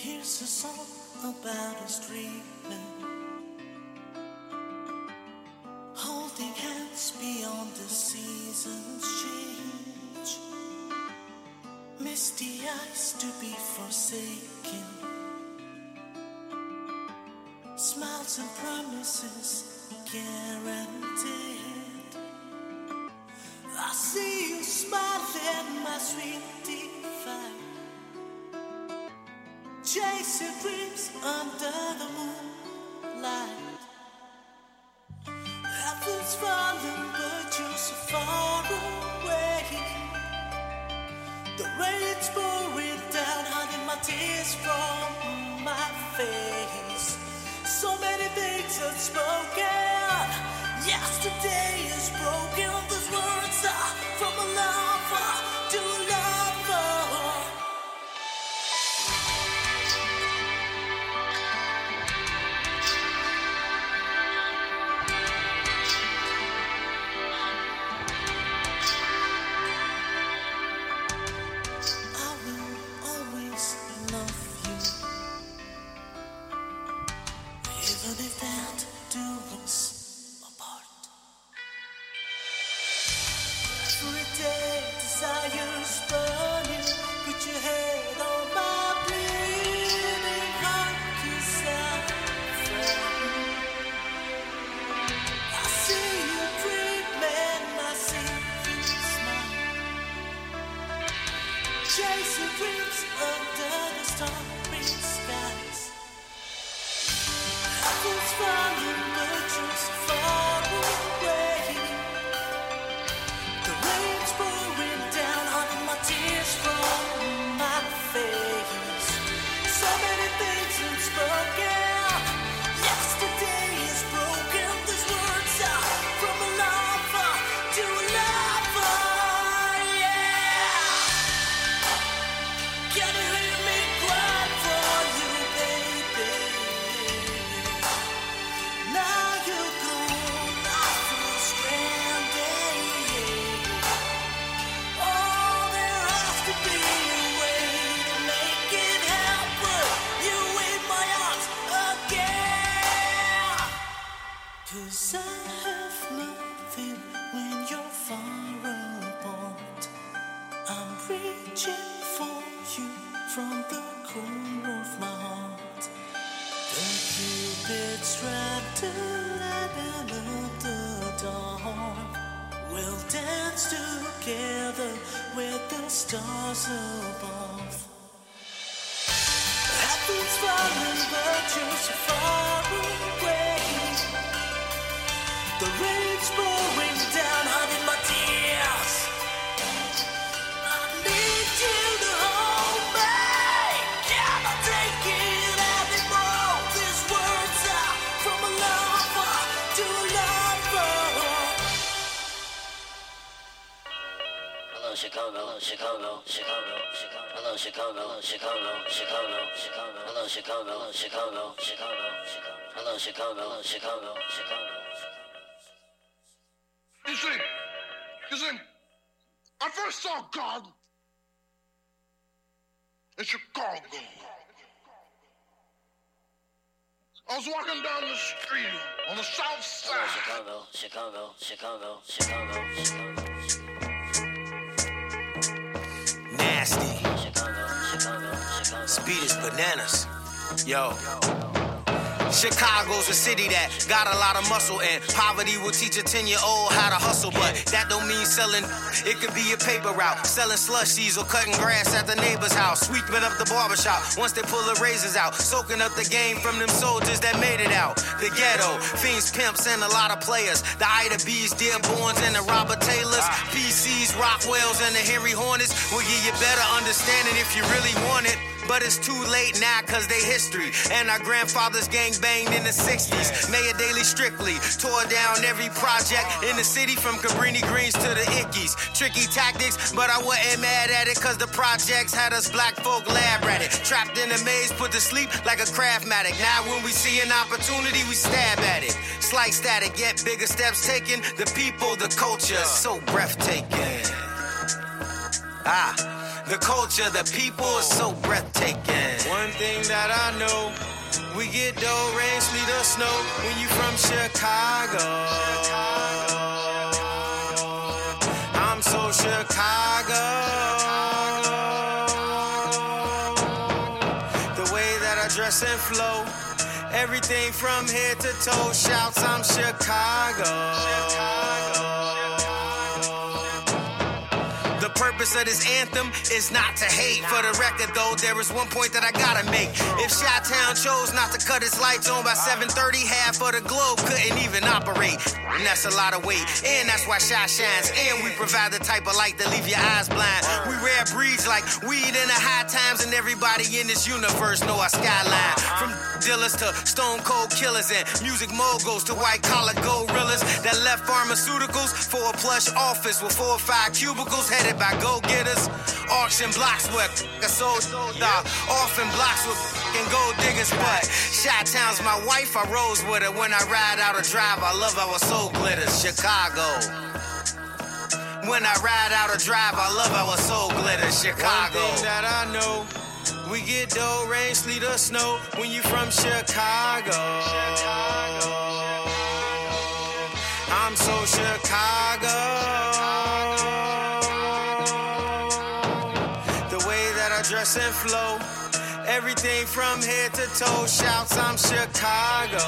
Here's a song about us dreaming, holding hands beyond the seasons change. Misty eyes to be forsaken, smiles and promises guaranteed. I see you smiling, my sweet divine, chasing dreams under the moonlight. Heaven's falling, but you're so far away. The rain's pouring down, hiding my tears from my face. So many things unspoken. Yesterday is broken. Those words are from a lover to a lover. I will always love you, even if that do us apart. Every day desires burning, put your head on my bleeding heart, 'cause I'm friend. I see you dreaming, I see you smile, chasing dreams under the starry skies. Heaven's falling, but you're so far away. The rain's pouring down, hiding my tears from my face. So many things unspoken. Yesterday is broken. These words are from a lover to a lover. Yeah. Can you hear me cry for you, baby? Now you're gone, I feel stranded. Oh, there has to be a way to make it happen. You in my arms again. 'Cause I have nothing when you're far apart. I'm reaching for you from the core of my heart. The Cupid's trapped to lighten up the dark. We'll dance together with the stars above. Heaven's falling, but you're so far away. The rain's pouring down, hiding my tears. I need you to hold me. Cannot take it anymore. These words are from a lover to a lover. Hello Chicago, Chicago, Chicago, Chicago. Hello Chicago, Chicago, Chicago, Chicago. Hello Chicago, Chicago, Chicago, Chicago. Hello Chicago, Chicago, Chicago. You see, I first saw God in Chicago. I was walking down the street on the south Hello side. Chicago, Chicago, Chicago, Chicago, Chicago, Nasty. Chicago, Chicago, Chicago. Speed is bananas. Yo. Chicago's a city that got a lot of muscle, and poverty will teach a 10-year-old how to hustle, but that don't mean selling. It could be a paper route, selling slushies or cutting grass at the neighbor's house, sweeping up the barbershop once they pull the razors out, soaking up the game from them soldiers that made it out. The ghetto, fiends, pimps, and a lot of players. The Ida B's, Dearborns, and the Robert Taylors, PCs, Rockwells, and the Henry Hornets will give you better understanding if you really want it. But it's too late now cause they history. And our grandfathers gang banged in the 60s. Mayor Daley Strictly tore down every project in the city from Cabrini Greens to the Ickies. Tricky tactics, but I wasn't mad at it cause the projects had us black folk lab rat it. Trapped in a maze, put to sleep like a Craftmatic. Now when we see an opportunity, we stab at it. Slight static, yet bigger steps taken. The people, the culture, so breathtaking. The culture, the people is so breathtaking. One thing that I know, we get dough, rain, sleet, or snow when you from Chicago. I'm so Chicago. The way that I dress and flow, everything from head to toe shouts, I'm Chicago. The purpose of this anthem is not to hate. For the record though, there is one point that I gotta make. If Chi-Town chose not to cut its lights on by 7:30, half of the globe couldn't even operate. And that's a lot of weight. And that's why Chi shines. And we provide the type of light that leave your eyes blind. We rare breeds like weed in the high times, and everybody in this universe know our skyline. From dealers to stone cold killers and music moguls to white collar gorillas that left pharmaceuticals for a plush office with 4 or 5 cubicles headed by go-getters. Auction blocks where a sold off in blocks with and gold diggers. But Chi-Town's my wife, I rose with her. When I ride out or drive, I love our soul glitters. Chicago. When I ride out or drive, I love our soul glitters. Chicago. One thing that I know, we get dough, rain, sleet, or snow when you from Chicago. I'm so Chicago. The way that I dress and flow, everything from head to toe shouts, I'm Chicago.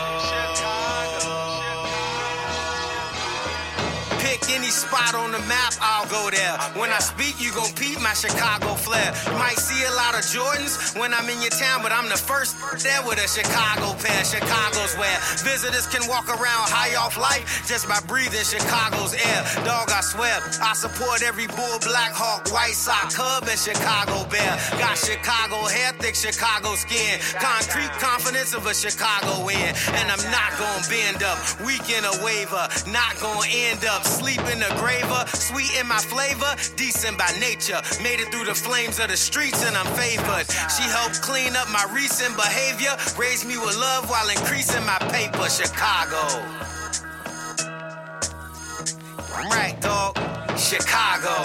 Pick any spot on the map, I'll go there. When I speak, you gon' peep my Chicago flair. You might see a lot of Jordans when I'm in your town, but I'm the first there with a Chicago pair. Chicago's where visitors can walk around high off life just by breathing Chicago's air. Dog, I swear, I support every bull, Black Hawk, White Sox, Cub, and Chicago Bear. Got Chicago hair, thick Chicago skin, concrete confidence of a Chicago win. And I'm not gon' bend up, weak in a waiver, not gon' end up sleep in the graver, sweet in my flavor, decent by nature. Made it through the flames of the streets and I'm favored. She helped clean up my recent behavior, raised me with love while increasing my paper. Chicago. Right, dog. Chicago.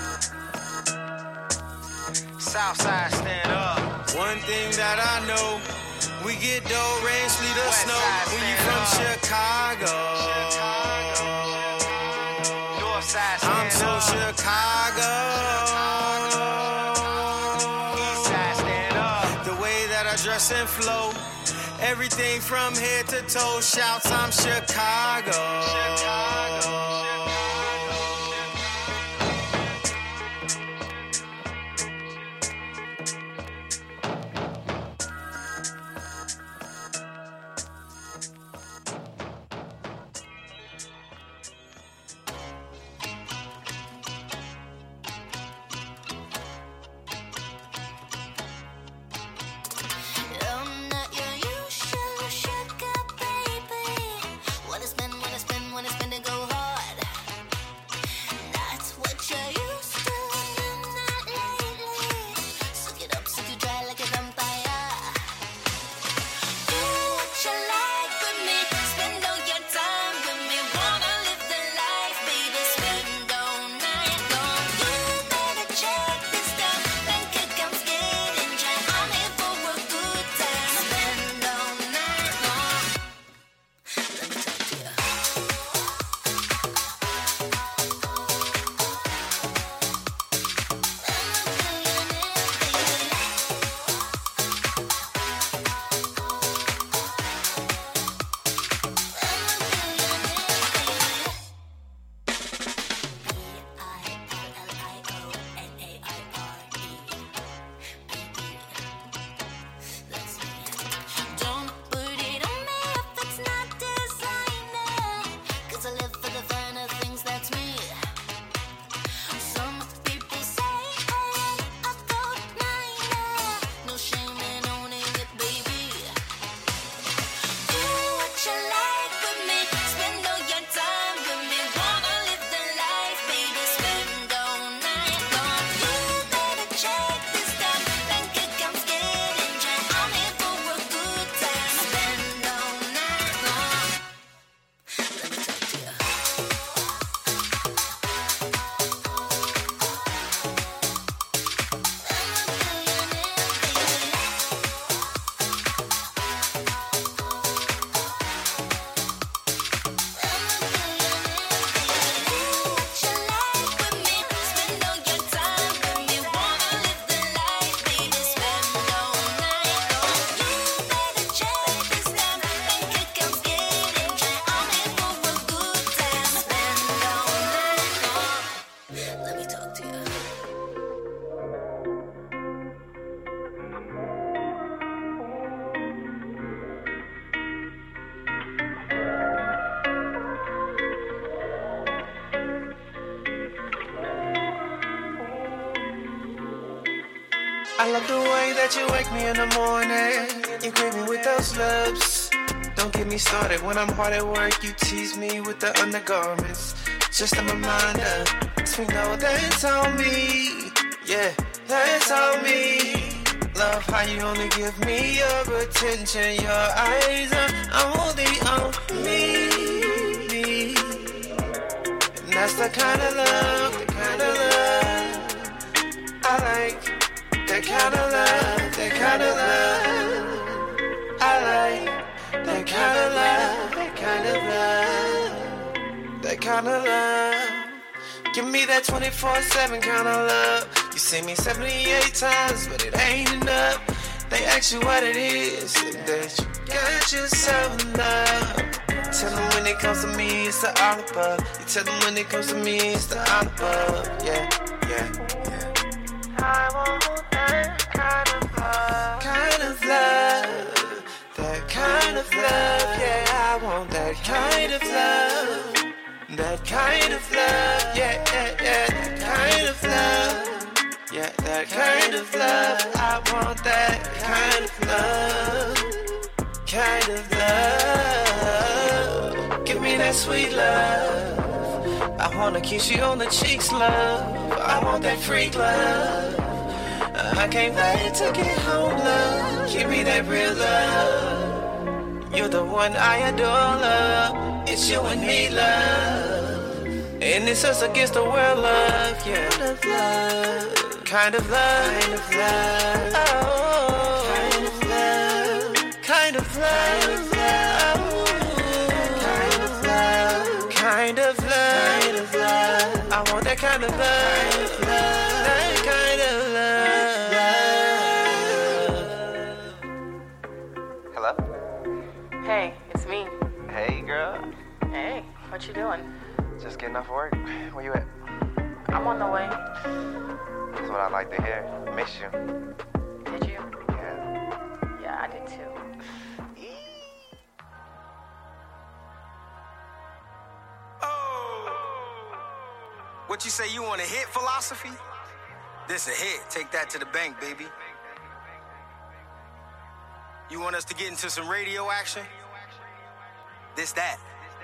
Southside, stand up. One thing that I know, we get dough, rain, sleet, or snow when you from Chicago. I'm so Chicago. Eastside, stand up. The way that I dress and flow, everything from head to toe shouts, I'm Chicago. Wanna spend and go hard. I love the way that you wake me in the morning. You greet me with those lips. Don't get me started when I'm hard at work. You tease me with the undergarments. Just a reminder, we know that's on me. Yeah, that's on me. Love how you only give me your attention. Your eyes are only on me. And that's the kind of love I like. That kind of love, that kind of love I like. That kind of love, that kind of love, that kind of love. Give me that 24/7 kind of love. You see me 78 times, but it ain't enough. They ask you what it is, that you got yourself love. Tell them when it comes to me, it's the all above. You tell them when it comes to me, it's the all above. Yeah, yeah, yeah. I want that kind of love. Kind of love. That kind of love. Yeah, I want that kind of love. That kind of love. Yeah, yeah, yeah. That kind of love. Yeah, that kind of love. I want that kind of love. Kind of love. Give me that sweet love. I wanna kiss you on the cheeks, love. I want that freak love. I can't wait to get home, love. Give me that real love. You're the one I adore, love. It's you and me, love. And it's us against the world, love. Yeah. Kind of love. Kind of love. Oh. Kind of love. Kind of love. Kind of love. Kind of love. Kind of love. I want that kind of love. That kind of love. Hello? Hey, it's me. Hey, girl. Hey, what you doing? Just getting off work. Where you at? I'm on the way. That's what I like to hear. Miss you. Did you? Yeah. Yeah, I did too. What you say, you want a hit philosophy? This a hit. Take that to the bank, baby. You want us to get into some radio action? This that.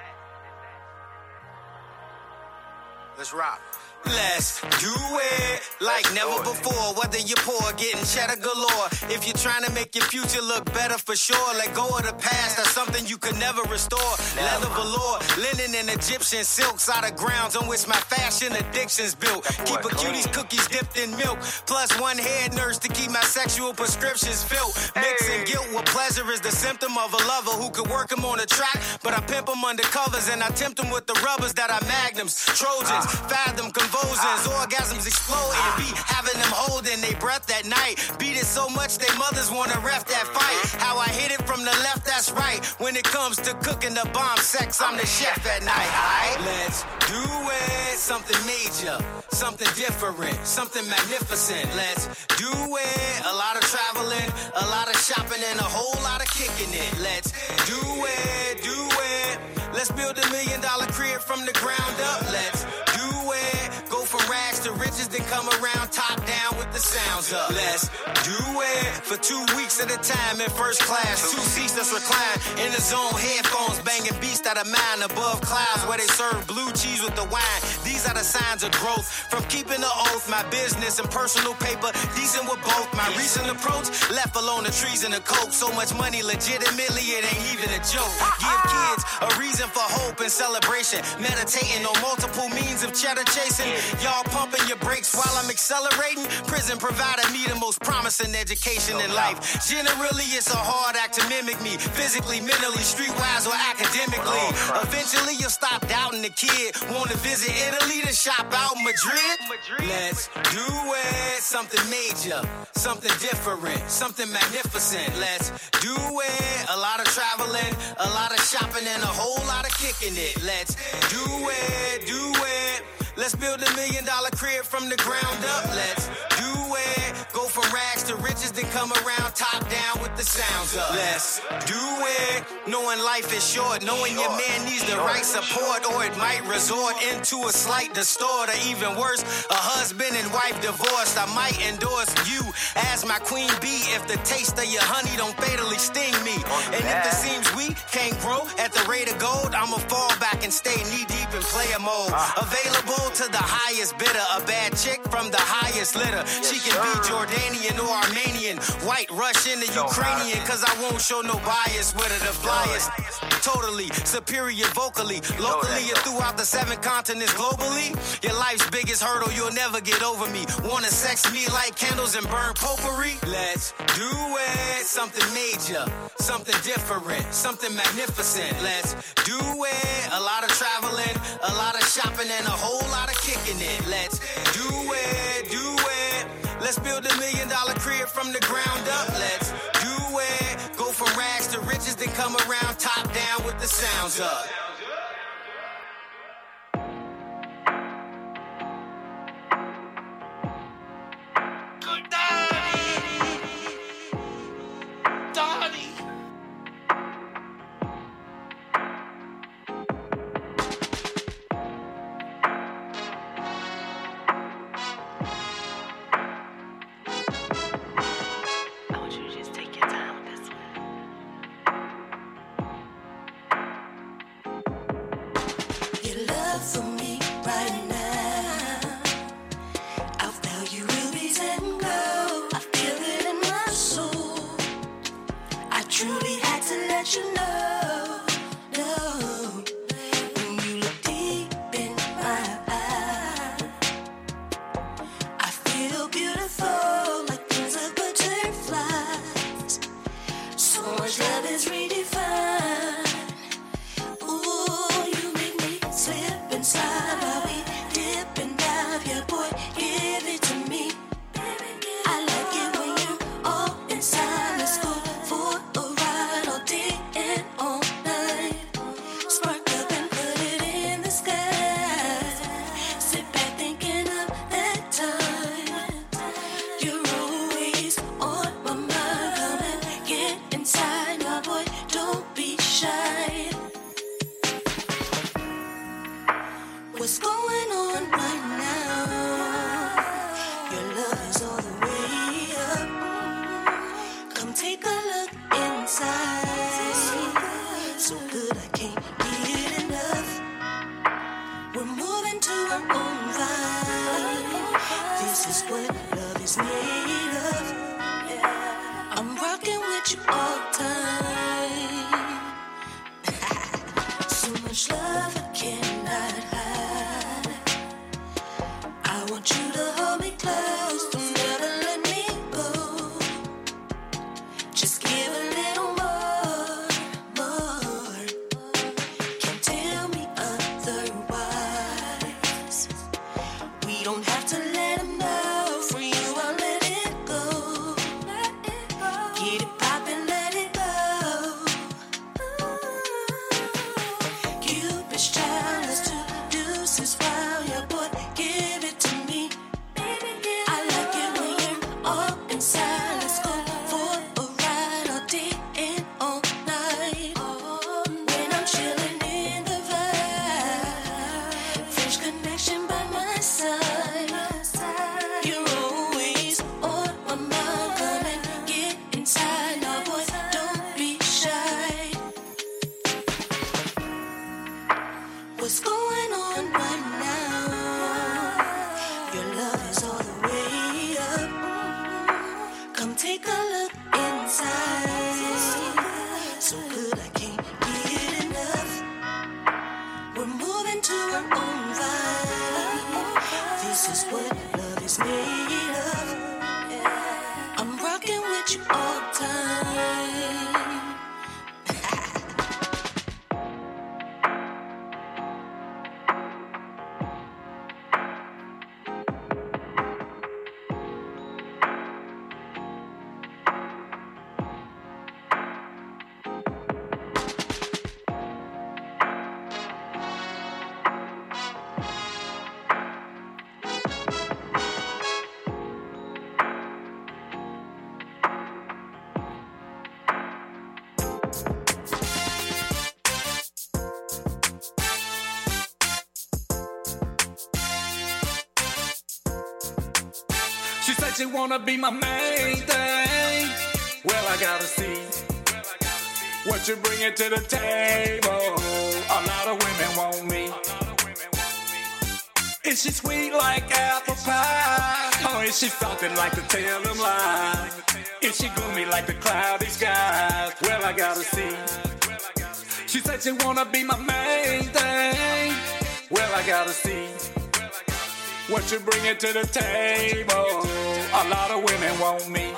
Let's rock. Let's do it like never before. Whether you're poor, getting cheddar galore. If you're trying to make your future look better for sure, let go of the past. That's something you could never restore. Leather velour, linen and Egyptian silks out of grounds on which my fashion addiction's built. Keep a cutie's cookies dipped in milk. Plus one head nurse to keep my sexual prescriptions filled. Mixing guilt with pleasure is the symptom of a lover who could work him on the track, but I pimp him under covers and I tempt him with the rubbers that are magnums. Trojans, fathom convulsions, orgasms exploding. Be having them holding they breath that night. Beat it so much they mothers wanna ref that fight. How I hit it from the left, that's right. When it comes to cooking the bomb sex, I'm the chef at night. Alright, let's do it. Something major, something different, something magnificent. Let's do it. A lot of traveling, a lot of shopping, and a whole lot of kicking it. Let's do it, do it. Let's build $1 million crib from the ground up. Let's do it. Go from rags to riches, then come around top down with the sounds up. Let's do it for 2 weeks at a time in first class. 2 seats that's reclined in the zone. Headphones banging beats that are mine above clouds where they serve blue cheese with the wine. These are the signs of growth from keeping the oath. My business and personal paper decent with both. My recent approach left alone the trees and the coke. So much money legitimately it ain't even a joke. Give kids a reason for hope and celebration. Meditating on multiple means of cheddar chasing. Y'all pumping your brakes while I'm accelerating. Prison provided me the most promising education in life. Generally, it's a hard act to mimic me. Physically, mentally, streetwise, or academically. Eventually, you'll stop doubting the kid. Want to visit Italy to shop out Madrid? Let's do it. Something major, something different, something magnificent. Let's do it. A lot of traveling, a lot of shopping, and a whole lot of kicking it. Let's do it, do it. Let's build $1 million crib from the ground up. Let's do it. Go from rags to riches, then then come around top down with the sounds up. Let's do it. Knowing life is short, knowing your man needs the right support, or it might resort into a slight distort, or even worse, a husband and wife divorced. I might endorse you as my queen bee if the taste of your honey don't fatally sting me. And if it seems we can't grow at the rate of gold, I'ma fall back and stay knee deep in player mode. Available to the highest bidder, a bad chick from the highest litter. She can be Jordanian or Armenian, white, Russian, or Ukrainian, cause I won't show no bias with her. The flyest, totally superior vocally, locally or throughout the 7 continents globally. Your life's biggest hurdle, you'll never get over me. Wanna sex me like candles and burn potpourri? Let's do it. Something major, something different, something magnificent. Let's do it. A lot of traveling, a lot of shopping, and a whole lot of kicking it. Let's do it, do it. Let's build $1 million crib from the ground up. Let's do it. Go from rags to riches, then come around top down with the sounds up. I want you to just take your time with this one. Your love for me right now, I value rubies and gold. I feel it in my soul. I truly had to let you know, no. When you look deep in my eyes, I feel beautiful like wings of butterflies. So much love is redefined. Ooh, you make me slip inside while we dip and dive. Yeah, boy, give it to me. I like it when you're all inside. Let's go for a ride all day and all night. Spark up and put it in the sky. Sit back thinking of that time. You're always on my mind. Come and get inside, my boy. Don't be shy. What's going on right now? Your love is all the way up. Come take a look inside. So good I can't get enough. We're moving to our own vibe. This is what love is made of. I'm rocking with you all time. So much love I cannot hide. I want you to hold me close, don't ever let me go. Just give a little more, more. Can't tell me otherwise. We don't have to let 'em know. For you, I'll let it go. Get it poppin', let it go. Cupid's child, let's do this while your boy give it to me. I like it when you're all inside. Let's go for a ride all day and all night. When I'm chilling in the vibe, French connection by my side. You're always on my mind. Come and get inside, now boy, don't be shy. What's going on right now? Your love is all the way up. Come take a look inside. So good I can't get enough. We're moving to our own vibe. This is what love is made of. I'm rocking with you all time. She said she wanna be my main thing. Well, I gotta see what you bringing to the table. A lot of women want me. Is she sweet like apple pie? Or is she something like to tell them lies? Is she gloomy like the cloudy skies? Well, I gotta see. She said she wanna be my main thing. Well, I gotta see what you bringing to the table. A lot of women want me.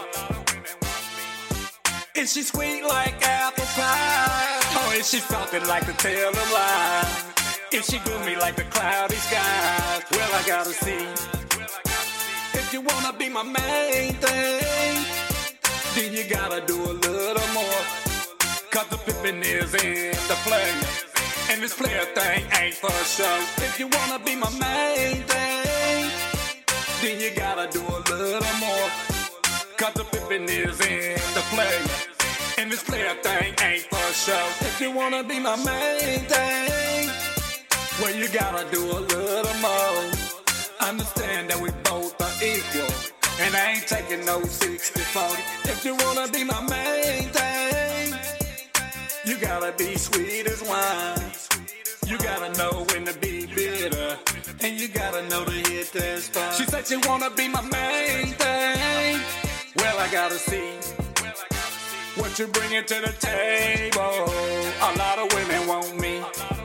Is she sweet like apple pie? Or is she something like to tell them lies? Is she gloomy like the cloudy skies? Well, I gotta see. If you wanna be my main thing, then you gotta do a little more. Cause the pimpin' is in the play, and this player thing ain't for show. If you wanna be my main thing, then you gotta do a little more. Cause the pimpin' is in the play, and this player thing ain't for show. If you wanna be my main thing, well, you gotta do a little more. Understand that we both are equal, and I ain't taking no 60-40. If you wanna be my main thing, you gotta be sweet as wine. You gotta know when to be bitter, and you gotta know to hit that spot. She said she wanna be my main thing. Well, I gotta see what you bringing to the table. A lot of women want me.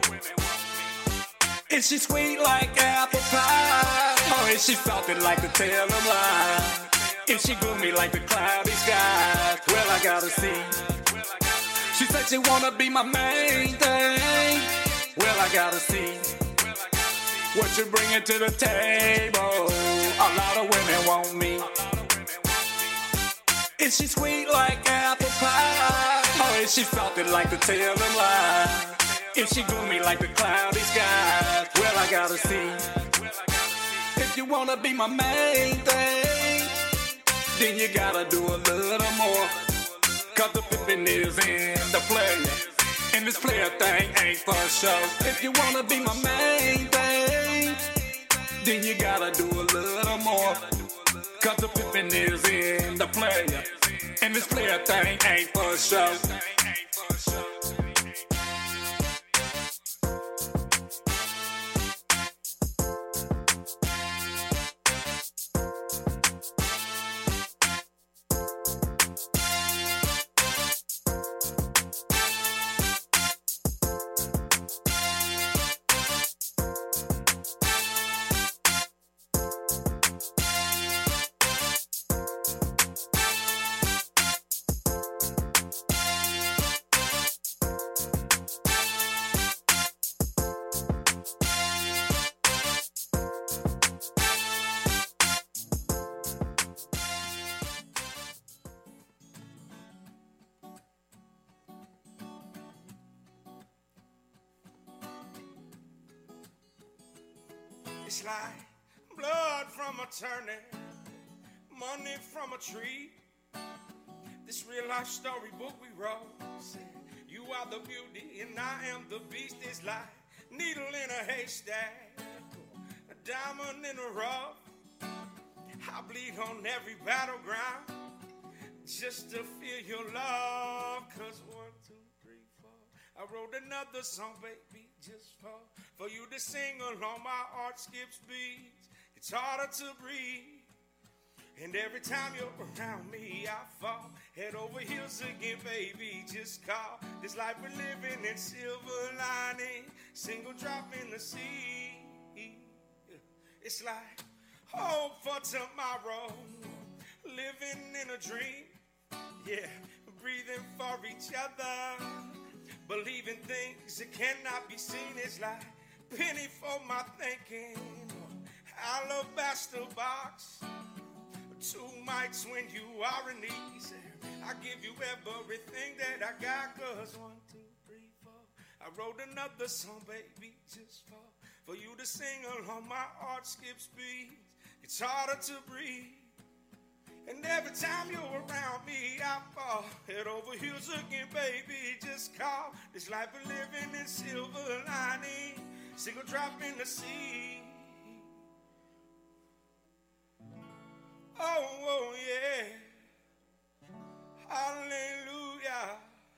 Is she sweet like apple pie? Or is she something like to tell them lies? Is she gloomy like the cloudy skies? Well, I gotta see. She said she wanna be my main thing. Well, I gotta see what you bringing to the table. A lot of women want me. Is she sweet like apple pie? Or is she something like to tell them lies? Is she gloomy like the cloudy skies? Well, I gotta see. If you wanna be my main thing, then you gotta do a little more. Cause the pimpin' is in the play, and this player thing ain't for show. If you wanna be my main thing, then you gotta do a little more. Cause the pimpin' is in the play, and this player thing ain't for show. It's like blood from a turnip, money from a tree. This real life storybook we wrote said, you are the beauty and I am the beast. It's like needle in a haystack, a diamond in a rough. I bleed on every battleground just to feel your love. Cause 1, 2, 3, 4, I wrote another song, baby, just for you to sing along. My heart skips beats, it's harder to breathe. And every time you're around me, I fall head over heels again, baby, just call. This life we're living in silver lining, single drop in the sea. It's like hope for tomorrow, living in a dream. Yeah, breathing for each other, believing things that cannot be seen. It's like penny for my thinking, alabaster box, 2 mics when you are in need. I give you everything that I got. Cause 1, 2, 3, 4, I wrote another song, baby, just for you to sing along. My heart skips beats, it's harder to breathe. And every time you're around me, I fall head over heels again, baby, just call. This life we're living in silver lining, single drop in the sea. Oh, oh, yeah. Hallelujah.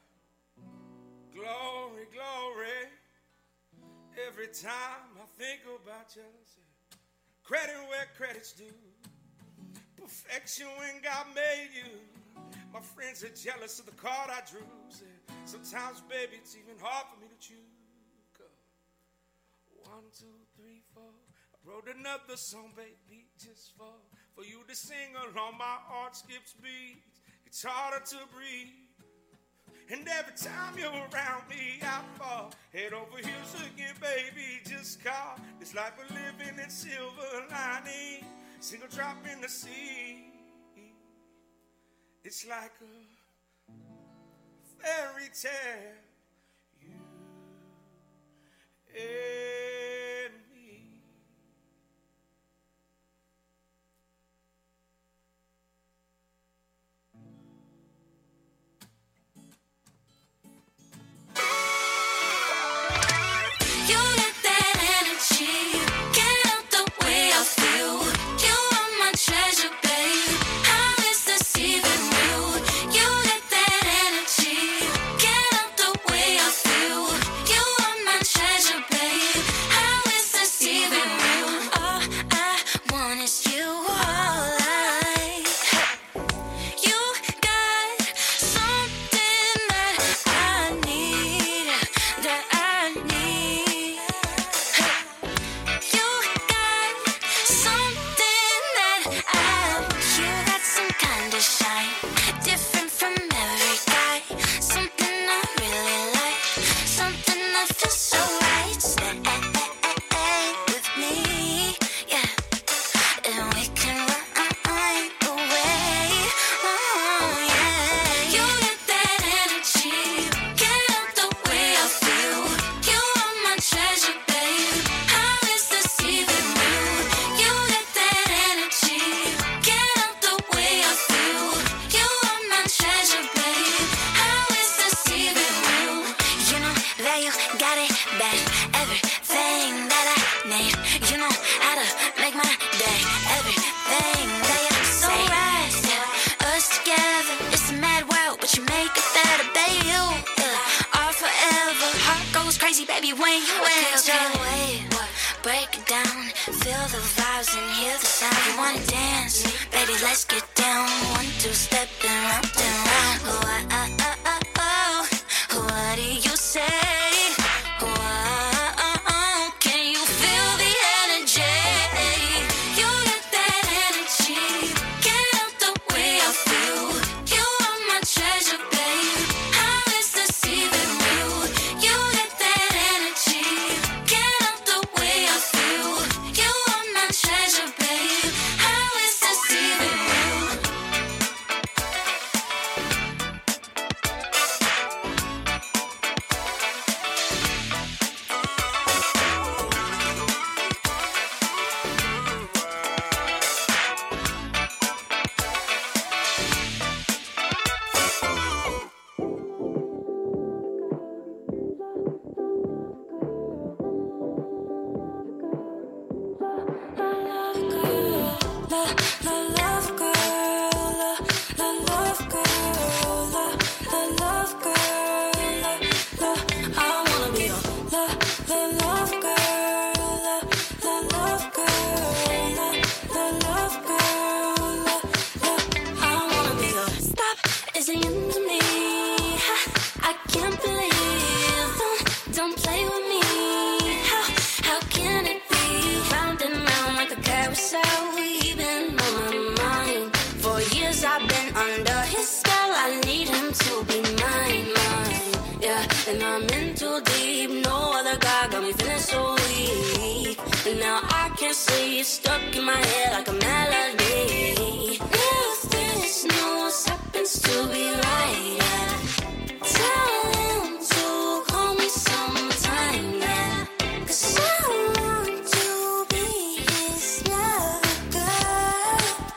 Glory, glory. Every time I think about you, credit where credit's due. Perfection when God made you. My friends are jealous of the card I drew. Sometimes, baby, it's even hard for me to choose. 1, 2, 3, 4. I wrote another song, baby, just for you to sing along. My heart skips beats. It's harder to breathe. And every time you're around me, I fall head over heels again, baby. Just call this life we're living in silver lining. Single drop in the sea. It's like a fairy tale. You and me. You got that energy, get out the way I feel. You are my treasure, babe. How is this even real? You got that energy, get out the way I feel. You are my treasure, babe. How is this even real? All I want is you, all you got something that I need, that I need. You got something that you got some kind of shine, different from every guy. Something I really like, something that feels so right. Stay with me, yeah, and we can run away. Oh yeah, you got that energy, get out the way I feel. You are my treasure, babe. How is this even real? You got that energy, get out the way I feel. You are my treasure, babe. How is this even real? You know that you got it bad, everything that I need. You know how to make my day, everything that you say. Right, us together, it's a mad world, but you make it better, babe. You are forever. Heart goes crazy, baby, when you enter. Wait, break it down, feel the vibes and hear the sound. You wanna dance, baby, let's get down. 1, 2, step and round and round. What do you say? Can you feel the energy? You got that energy, get out the way I feel. You are my treasure, babe. How is this even real? You got that energy, get out the way I feel. You are my treasure, babe. How is this even real? Don't play with me. How can it be? Round and round like a carousel. We've been on my mind. For years I've been under his spell. I need him to be mine. Yeah, and I'm in too deep. No other guy got me feeling so weak. And now I can't sleep. Stuck in my head like a melody. If this news happens to be right, yeah, tell him to call me sometime, yeah. 'Cause I want to be his love girl.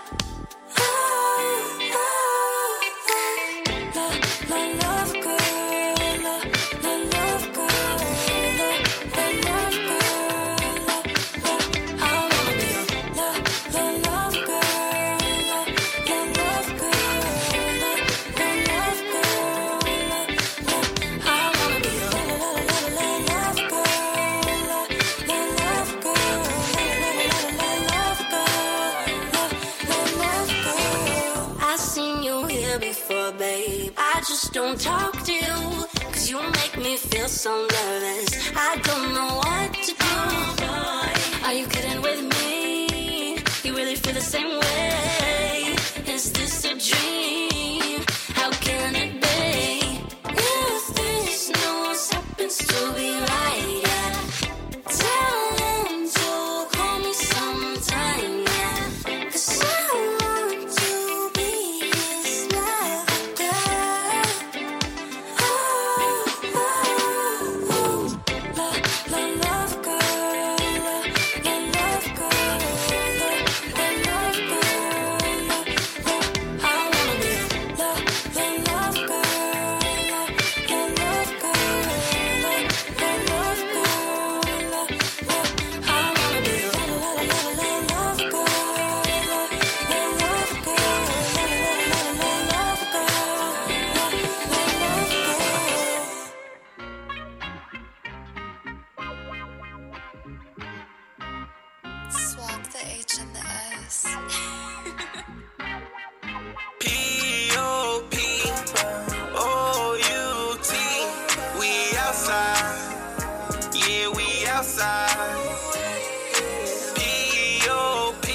Love girl, love girl, love girl. I wanna be your love girl. here before, babe. I just don't talk to you, cause you make me feel so nervous. I don't know what to do. Are you kidding with me? You really feel the same way? Is this a dream? How can it be? If this news happens to be right, yeah, tell them to call me sometime, yeah. Cause I want to be his love girl. Oh, oh, oh. Love girl. Love girl. Love girl. I wanna be love girl. Love girl. Love girl. I wanna be love Swap the H and the S. P.O.P. O.U.T. We outside. Yeah, we outside. P.O.P.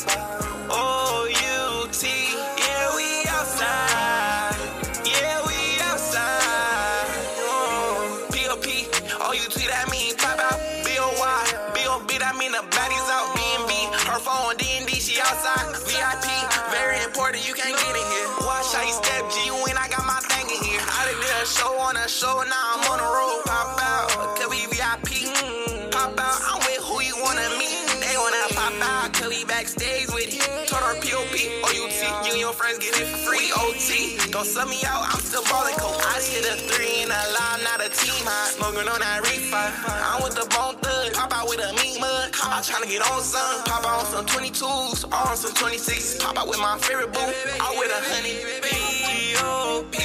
O.U.T. Yeah, we outside. Yeah, we outside. P.O.P. O.U.T. that mean pop out. B.O.Y. B.O.B. that mean the baddies out. B&B. Her phone D&D, she outside. VIP. Very important, you can't get in here. Watch how you step G when I got my thing in here. I done did a show on a show, now I'm on the road. Pop out, cause we VIP. Pop out, I'm with who you wanna meet. They wanna pop out, cause we backstage with it. Told her P.O.P. O.U.T. You and your friends get it for free. OT, don't sub me out, I'm still ballin' coke. I just hit a 3 in a line, not a team high. Smoking on that reefer. I'm with the Bone Thug, pop out with a meat mud. I'm tryna get on some, pop out on some 22s, or on some 26. Pop out with my favorite boo, out with 100. P.O.P.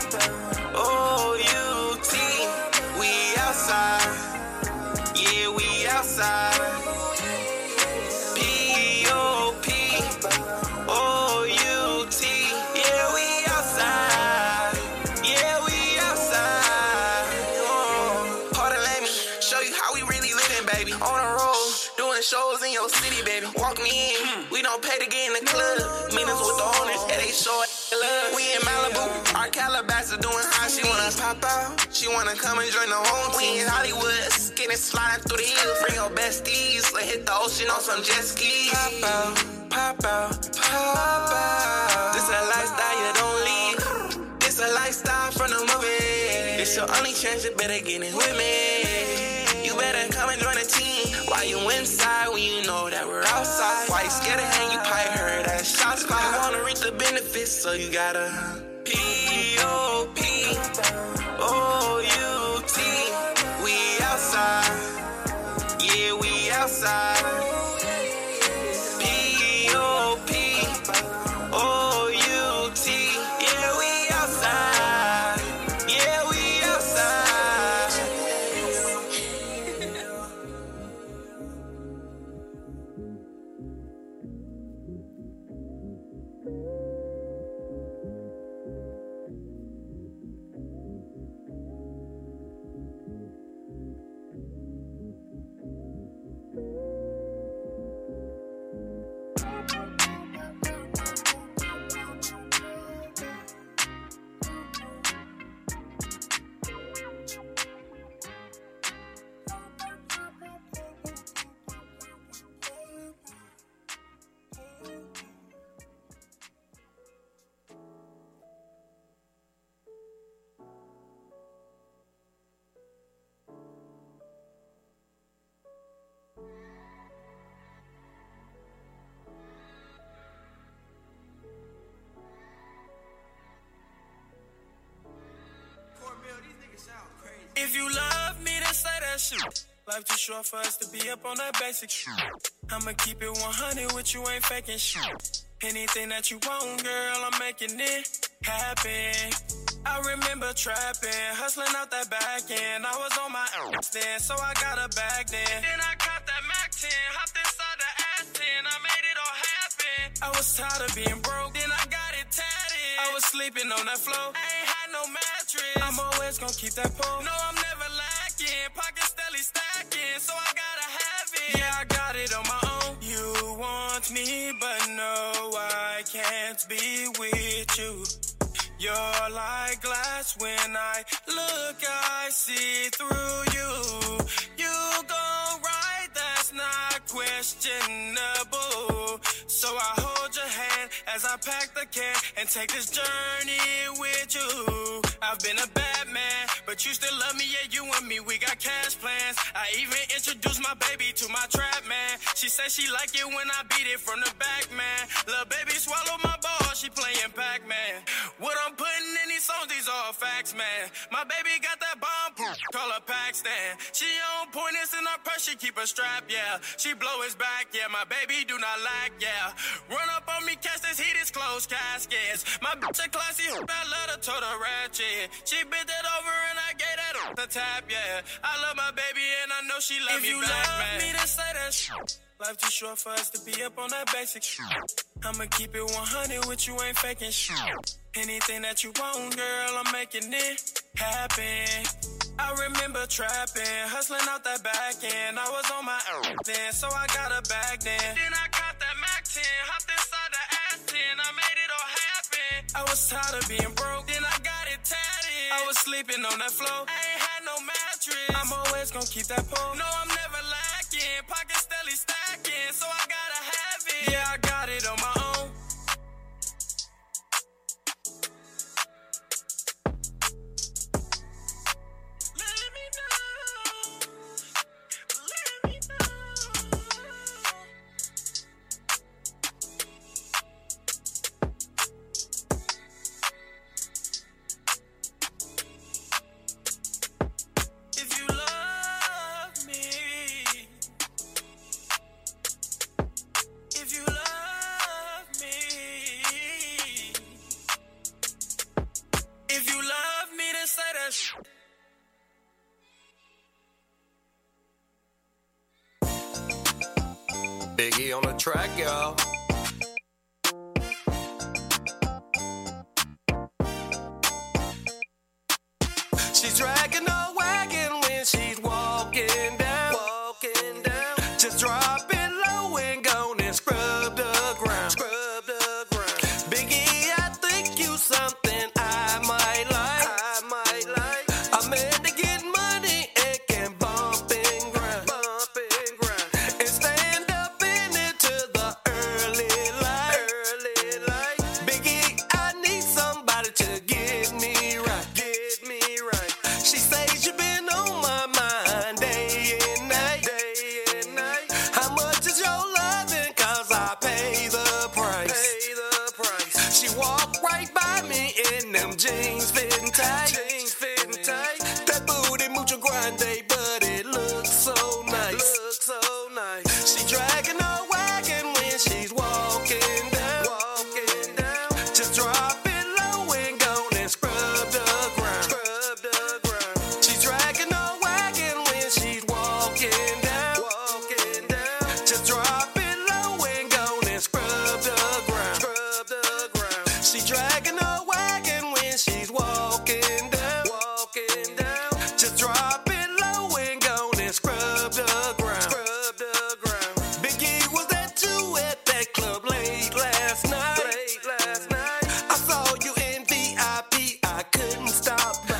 O.U.T. We outside. Yeah, we outside. P.O.P. O.U.T. Yeah, we outside. Yeah, we outside. Hold on, let me show you how we really living, baby. On the road, doing shows in your city, baby. Walk me in, we don't pay to get in the club. Meetings with the owners, yeah, they show it. We in Malibu, our Calabasas doing hot. She wanna pop out, she wanna come and join the home team. We in Hollywood, skinning sliding through the hills. Bring your besties, let's hit the ocean on some jet skis. Pop out, pop out, pop out. This a lifestyle you don't leave. This a lifestyle from the movie. This your only chance, you better get in with me. You better come and join the team. Why you inside when you know that we're outside? Why you scared to hang? You probably heard that shots fly. You wanna reap the benefits, so you gotta P.O.P. O.U.T. We outside. Yeah, we outside. P.O.P. O.U.T. Yeah, we outside. Yeah, we outside. If you love me, then say that shit. Life too short for us to be up on that basic shit. I'ma keep it 100 with you, ain't faking shit. Anything that you want, girl, I'm making it happen. I remember trapping, hustling out that back end. I was on my ass then, so I got a bag then. Then I caught that Mac 10, hopped inside the ass 10. I made it all happen. I was tired of being broke, then I got it tatted. I was sleeping on that floor. I ain't had no mattress. I'm always gonna keep that pole. No, I'm never lacking. Pockets steadily stacking, so I gotta have it. Yeah, I got it on my own. You want me, but no, I can't be with you. You're like glass. When I look, I see through you. You gon' right, that's not questionable. So I hold your hand as I pack the can and take this journey with you. I've been a bad man, but you still love me, yeah, you and me, we got cash plans. I even introduced my baby to my trap man. She said she like it when I beat it from the back, man. Lil' baby swallow my ball, she playing Pac-Man. What I'm putting in these songs, these all facts, man. My baby got that bomb, call her Paxton. She on point, it's in her purse, she keep her strap, yeah. She blow his back, yeah, my baby do not lack, yeah. Run up on me, catch this heat, it's closed caskets. My bitch a classy, I love her, told her ratchet. She bent it over and I gave that the tap, yeah. I love my baby and I know she love me back, man. If you love me, then say that shit. Life too short for us to be up on that basic shit. I'ma keep it 100 with you, ain't faking shit. Anything that you want, girl, I'm making it happen. I remember trapping, hustling out that back end. I was on my own then, so I got a bag then. Then I caught that Mac 10, hopped inside the ass 10. I made it all happen. I was tired of being broke, then I got it tatted. I was sleeping on that floor, I ain't had no mattress. I'm always gonna keep that pole. No, I'm never lacking, pockets steadily stacking, so I gotta have it. Yeah, I got it on my own. Biggie on the track, y'all. She's dragging a wagon when she's walking down. Just drop it low and go and scrub the ground. Biggie, I think you something I might like. I'm in to get money and can bump and grind. And stand up in it to the early light. Biggie, I need somebody to get me right. She says you've been on my mind day and night. How much is your loving? 'Cause I pay the price. She walked right by me in them jeans fitting tight. That booty mucho grande, but it looks so nice. She dragging a wagon when she's walking down. Just drop it low and go and scrub the ground. She's dragging a wagon when she's walking down. Just drop it low and go and scrub the ground. She dragging a wagon when she's walking down. Just drop it low and go and scrub the ground. Biggie, was that you at that club late last night? I saw you in VIP, I couldn't stop by.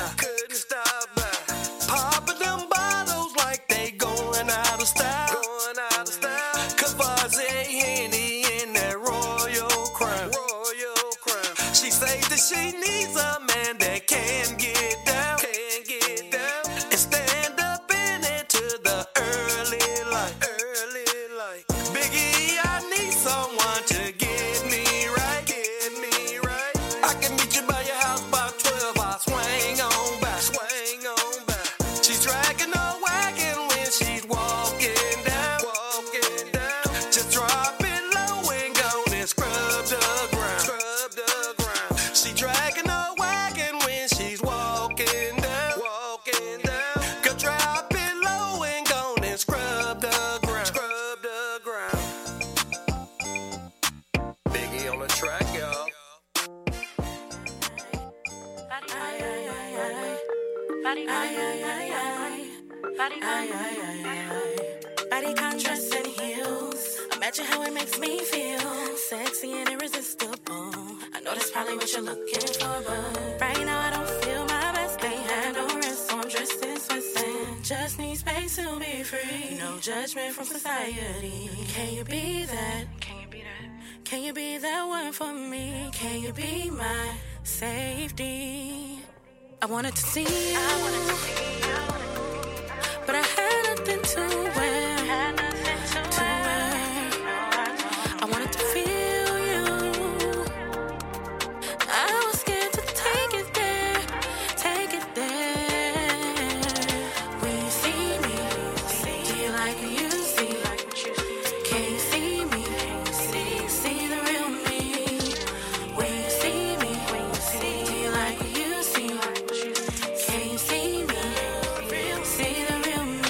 Popping them bottles like they going out of style. Cavaze, Henny, and that Royal Crown. She says that she needs a man that can get down. And stand up in it to the early light. Biggie, I need someone to get me right. I can meet you by your house by 12, I'll swing on by. She's dragging a wagon when she's walking down. Just drop it low and go and scrub the ground. She dragging a wagon when she's walking Body contrast and heels. Imagine how it makes me feel. Sexy and irresistible. I know that's probably what you're looking for, but right now I don't feel my best. Ain't had no rest, so I'm dressed in sweats and just need space to be free. No judgment from society. Can you be that? Can you be that? Can you be that one for me? Can you be my safety? I wanted to see you, but I had nothing to wear. I wanted to feel you. I was scared to take it there, take it there. When you see me, do you like what you see? Can you see me? See the real me. When you see me, do you like what you see? Can you see me? See the real me.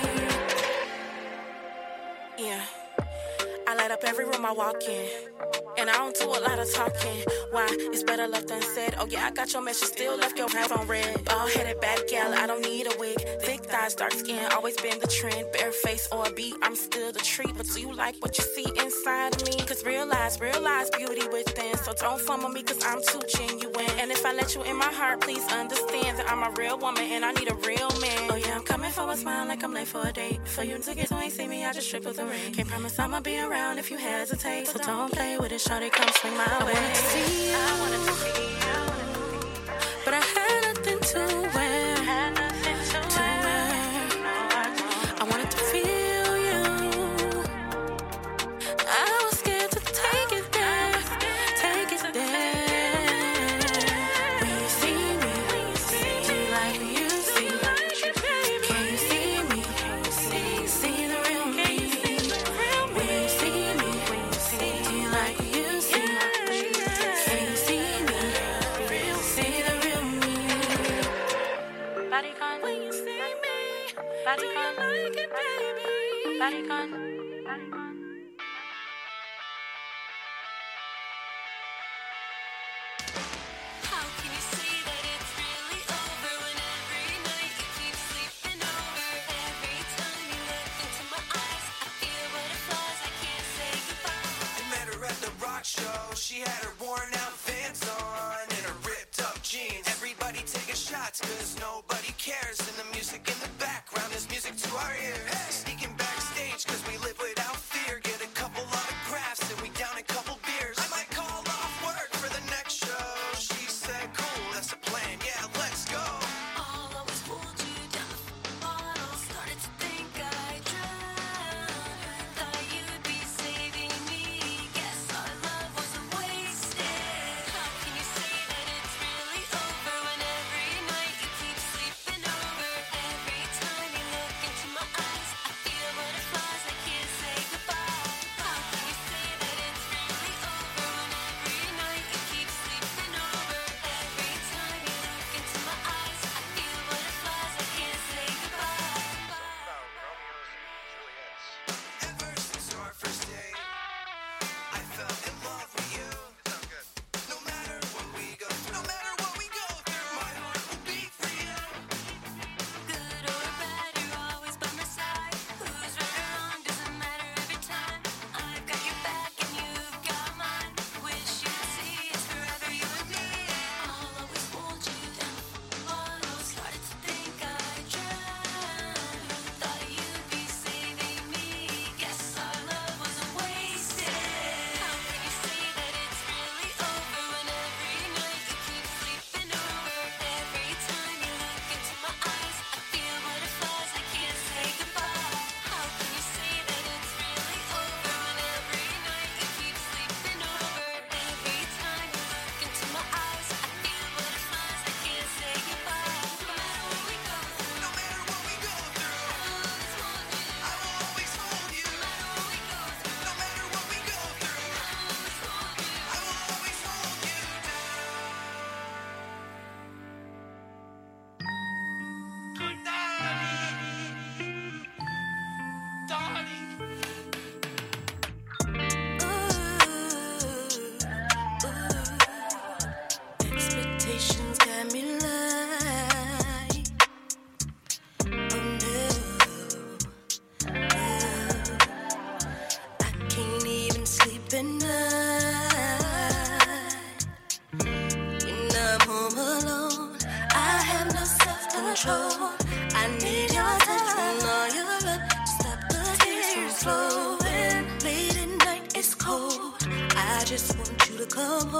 Yeah. I light up every room I walk in, and I don't do a lot of talking. Why? It's better left unsaid. Oh yeah, I got your message, still left your hand on red. Bald-headed bad gal, I don't need a wig. Thick thighs, dark skin, always been the trend. Bare face or a beat, I'm still the treat. But do you like what you see inside of me? Cause realize beauty within. So don't fumble me cause I'm too genuine. And if I let you in my heart, please understand that I'm a real woman and I need a real man. Oh yeah, I'm coming for a smile like I'm late for a date. For you to get to ain't see me, I just triple the ring. Can't promise I'ma be around if you hesitate. So don't play with it, shawty, come swing my way. I wanted to see you, but I had nothing to wear. I wanted to feel you. I was scared to take it there, take it there. When you see me, do you like what you see? Can you see me? See the real me. When you see me, do you like what you see? Can you see me? See the real me. Body con, when you see me, body con, like it, baby. Body con, body con. How can you say that it's really over when every night you keep sleeping over? Every time you look into my eyes, I feel butterflies, I can't say goodbye. I met her at the rock show. She had her worn out Vans on and her ripped up jeans. Everybody taking shots cause nobody cares. And the music in the background is music to our ears. Sneaking backstage cause we live without fear. Get a couple autographs and we down a couple beers. I might call off work for the next show. She said cool, that's a plan, yeah, let's go. I'll always hold you down the bottle. Started to think I drowned. Thought you'd be saving me. Guess our love wasn't wasted. How can you say that it's really over when every night you keep sleeping over?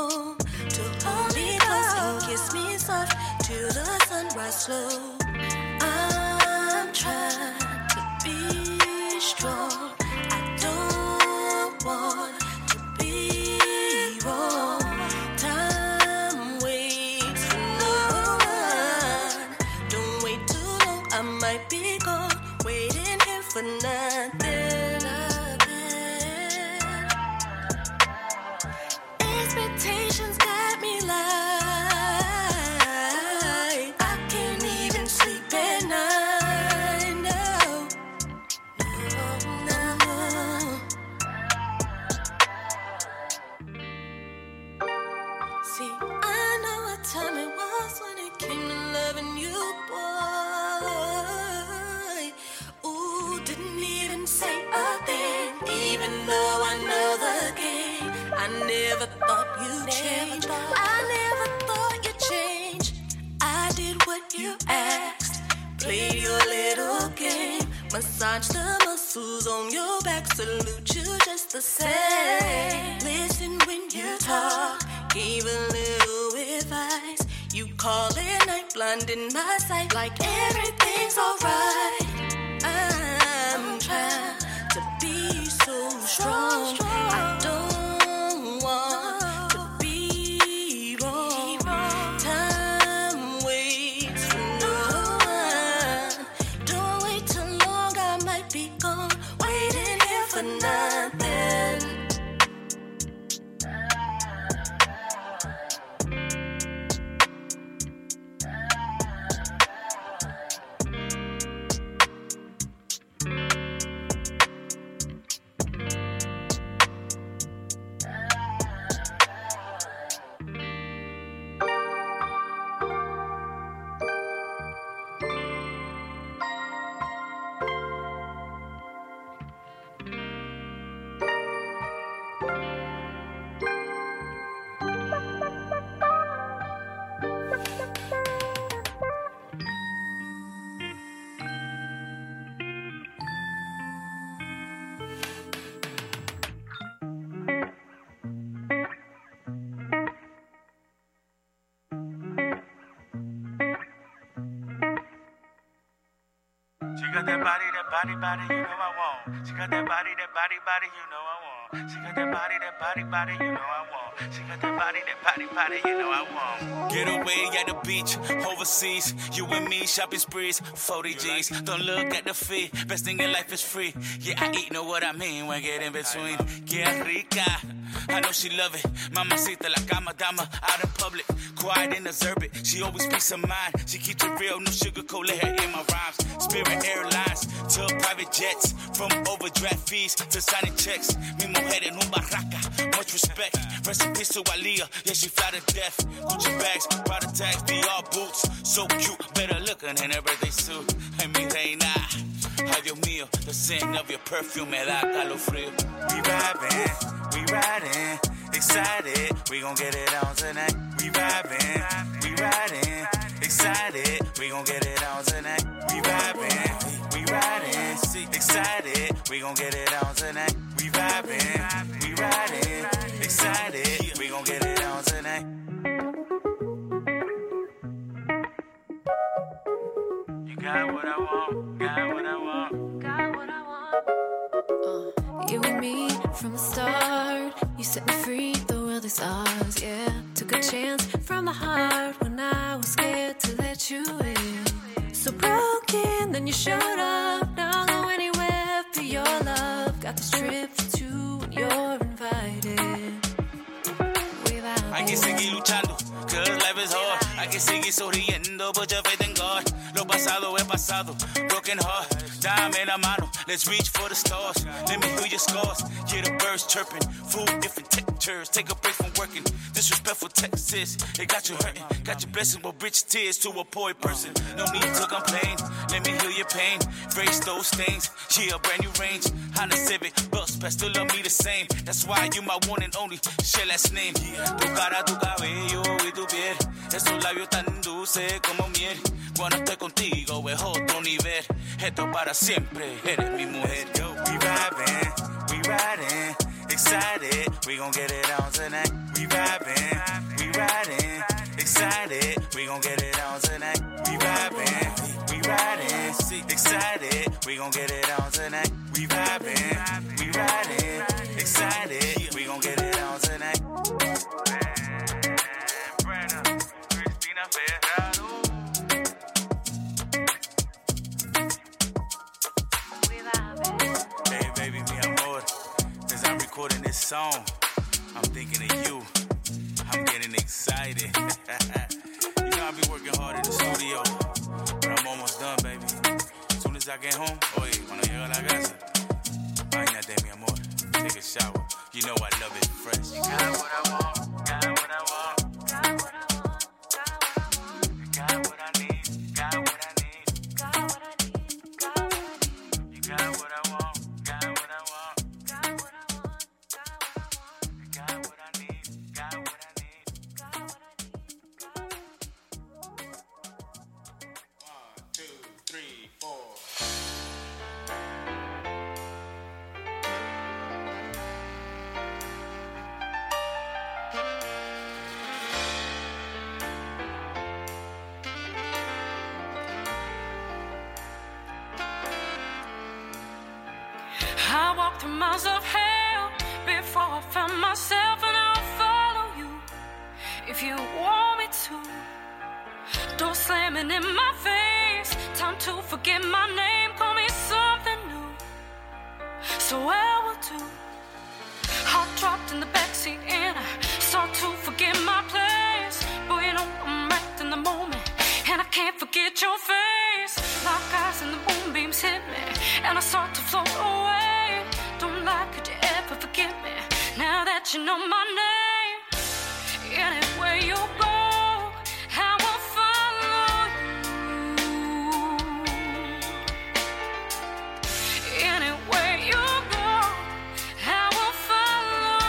home to hold me close and kiss me soft till the sunrise slow. I'm trying to be strong. I don't want to be wrong. Time waits for no one. Don't wait too long, I might be gone. Waiting here for nothing. Expectations got me like I can't even sleep at night. No, no, no. See, I know what time it was when it came to loving you, boy. Ooh, didn't even say a thing, even though I know the game. I never thought you'd change. I never thought you'd change. I did what you asked, played your little game, massage the muscles on your back, salute you just the same. Listen when you talk, gave a little advice. You call it night, blinding my sight, like everything's alright. I'm trying to be so strong. I don't want to be wrong. Time waits for no one. Don't wait too long, I might be gone. Waiting here for nothing. She got that body, you know I want. She got that body, you know I want. She got that body, you know I want. She got that body, you know I want. Get away at the beach, overseas. You and me, shopping sprees, 40 G's. Don't look at the fee, best thing in life is free. Yeah, I eat, know what I mean when get in between. Que rica, I know she love it. Mamacita, la cama dama, out in public. Quiet and observe it, she always speaks her mind. She keeps it real, no sugarcoat, let her in my rhymes. Spirit Airlines to private jets, from overdraft fees to signing checks. Mi mujer en un barraca, much respect. Rest in peace to Aaliyah, yeah, she fly to death. Gucci bags, Prada tags, VR boots. So cute, better looking in her birthday suit. Ay, mi reina, ay, Dios mío, the scent of your perfume me da calofrío. We riding, excited. We gon' get it on tonight. We vibing, excited. We gon' get it on tonight. We vibing, excited. We gon' get it on tonight. We vibing, excited. We gon' get it on tonight. You got what I want, got what I want, got what I want. You and me from the start. You set me free, the world is ours, yeah. Took a chance from the heart when I was scared to let you in. So broken, then you showed up. Now I'll go anywhere for your love. Got this trip for two and you're invited. Hay que seguir luchando, cause life is hard. Hay que seguir sonriendo, put your faith in God. Lo pasado es pasado, broken heart. Dame la mano, let's reach for the stars. Let me hear your scars, hear the birds chirping. Food, different textures, take a break from working. Disrespectful Texas, it got you hurting. Got you blessing with rich tears to a poor person. No need to complain, let me heal your pain. Brace those things, yeah, a brand new range. Honda Civic, bus, but still love me the same. That's why you my one and only, share last name. Tu cara, tu cabello y tu piel, esos labios tan dulces como miel. Cuando estoy contigo es otro nivel. Esto para siempre, eres mi mujer. Yo, we riding, excited. We gon' get it on tonight. We vibing, we riding, excited. We gon' get it on tonight. We vibing, we riding, excited. We gon' get it on tonight. We vibing, we riding, excited. We gon' get it on tonight. Hey baby, mi amor, as I'm recording this song, I'm thinking of you. I'm getting excited. You know I be working hard in the studio, but I'm almost done, baby. As soon as I get home, oye, cuando llego a la casa, bañate, mi amor, take a shower. You know I love it fresh. You got what I want, got what I want, got what I want, got what I need, got what I need, got what I need, got what I need. You got what I want, got what I want, got what I want, got what I need, got what I need, got what I need. 1, 2, 3, 4. I walked through miles of hell before I found myself, and I'll follow you if you want me to. Don't slam it in my face. Time to forget my name. Call me something new. So I will do. Heart dropped in the backseat and I start to forget my place. Boy, you know I'm right in the moment, and I can't forget your face. Like eyes and the moonbeams hit me, and I start to float away. Don't lie, could you ever forget me? Now that you know my name, anywhere you go, I will follow you. Anywhere you go, I will follow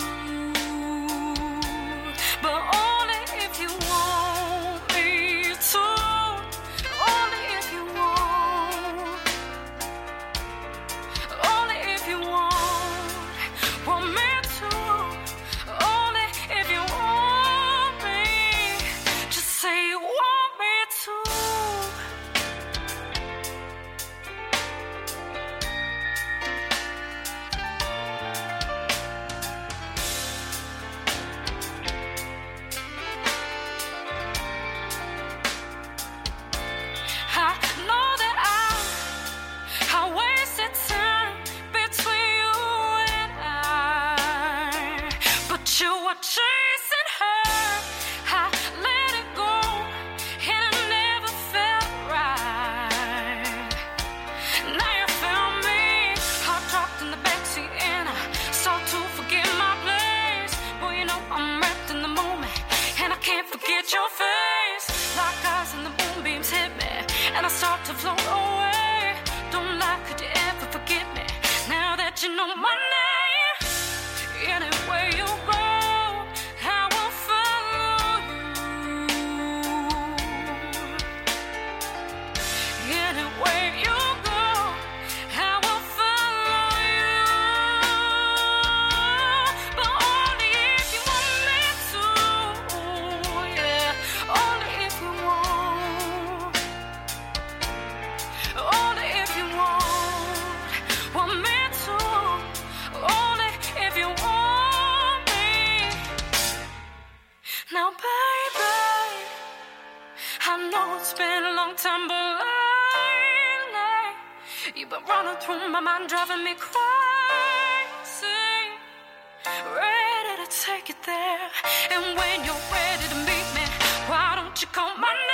you. But only if you want me to. Only if you want. Only if you want me to. Only if you want me. Just say you want me to. I know that I wasted time between you and I, but you were chasing her. I let it go, and it never felt right. Now you found me, heart dropped in the backseat, and I start to forget my place. Boy, you know I'm wrapped in the moment, and I can't forget your face. Like eyes and the moonbeams hit me, and I start to float away. Don't lie, could you ever forget me? Now that you know my name, anywhere you go, I will follow you. Anywhere you go, I will follow you. But only if you want me to, yeah. Only if you want. Only if you want me to. Only if you want me. Now, baby, I know it's been a long time, but lately you've been running through my mind, driving me crazy. Ready to take it there, and when you're ready to meet me, why don't you call my name?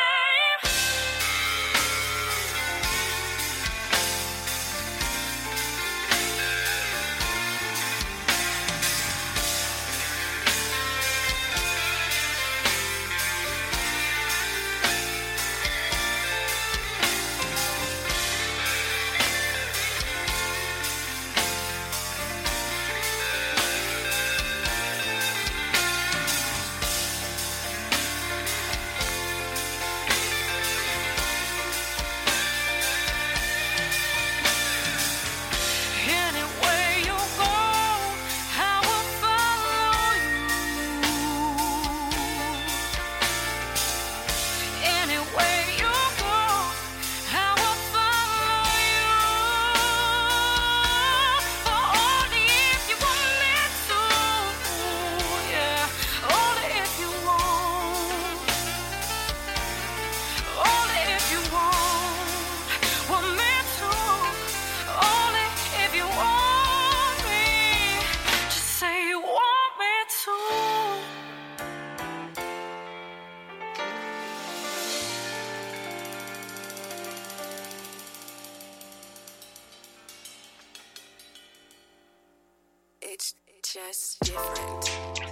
just different.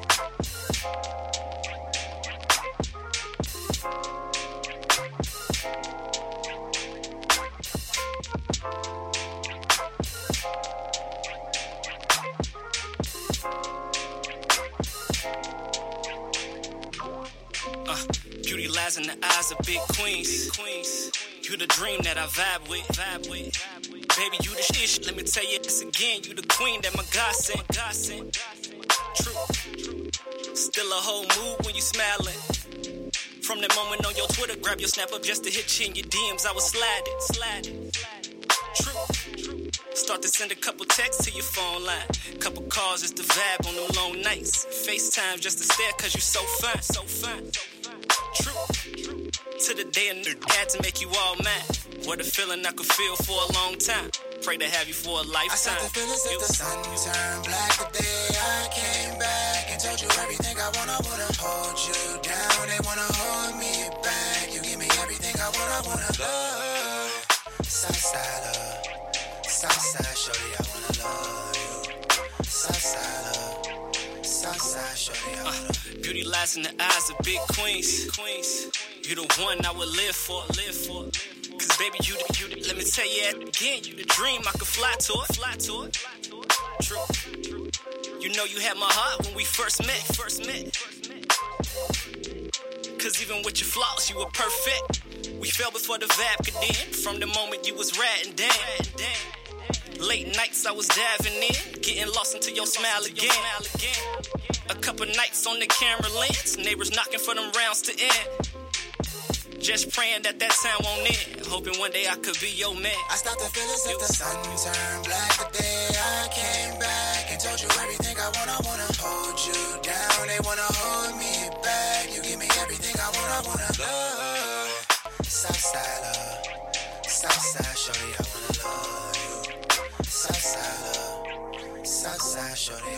Beauty lies in the eyes of big queens. You the dream that I vibe with. Baby, you the shit. Let me tell you this again. You the queen that my God sent. True. Still a whole mood when you smiling. From that moment on your Twitter, grab your snap up just to hit you in your DMs. I was sliding. True. Start to send a couple texts to your phone line. Couple calls just to vibe on them long nights. FaceTime just to stare cause you so fine. True. To the day I had to make you all mine. What a feeling I could feel for a long time. Pray to have you for a lifetime. I start to feel as if the sun turned black the day I came back and told you everything I wanna hold you down. They wanna hold me back. You give me everything I wanna love. Southside love, Southside shorty, I wanna love you. Southside love, Southside shorty, I wanna. Beauty lies in the eyes of big queens. You the one I would live for. Cause baby, you the, let me tell you again, you the dream I could fly to it. True. You know you had my heart when we first met. Cause even with your flaws, you were perfect. We fell before the vibe could end. From the moment you was riding down. Late nights I was diving in, getting lost into your smile again. A couple nights on the camera lens, neighbors knocking for them rounds to end. Just praying that time won't end. Hoping one day I could be your man. I start to feel as if the sun turned black the day I came back and told you everything I wanna hold you down. They wanna hold me back. You give me everything I wanna love. Southside love, Southside shorty, I wanna love you. Southside love, Southside shorty.